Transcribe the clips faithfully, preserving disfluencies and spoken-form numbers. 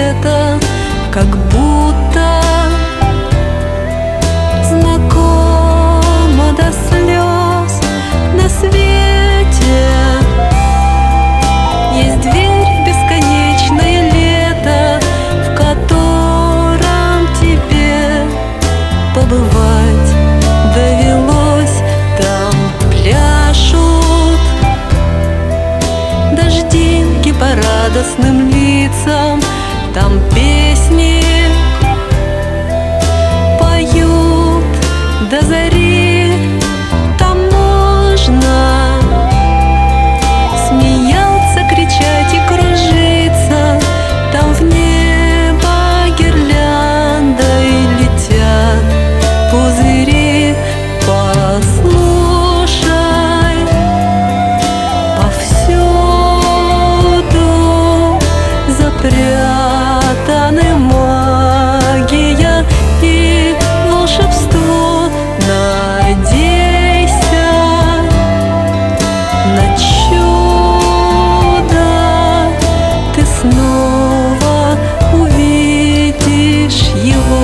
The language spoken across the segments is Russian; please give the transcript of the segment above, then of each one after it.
лето, как будто знакомо до слез на свете. Есть дверь в бесконечное лето, в котором тебе побывать довелось. Там пляшут дождинки по радостным лицам, там песни поют до зари. Там можно смеяться, кричать и кружиться, там в небо гирляндой летят пузыри. Послушай, повсюду запрятаны магия и волшебство. Надейся на чудо, ты снова увидишь его.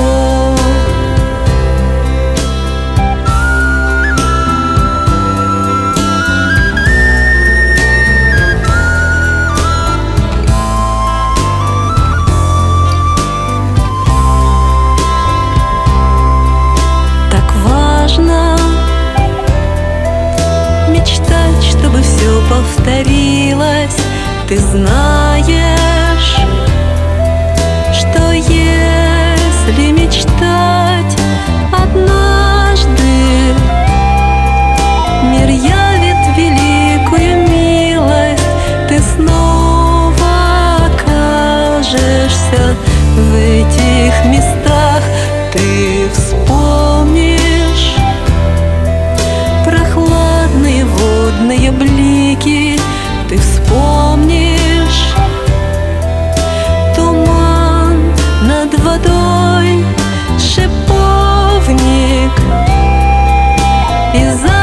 Мечтать, чтобы все повторилось. Ты знаешь, что если мечтать однажды, мир явит великую милость. Ты снова окажешься в этих местах. Ты вспомнишь прохладные водные блики, ты вспомнишь туман над водой, шиповник и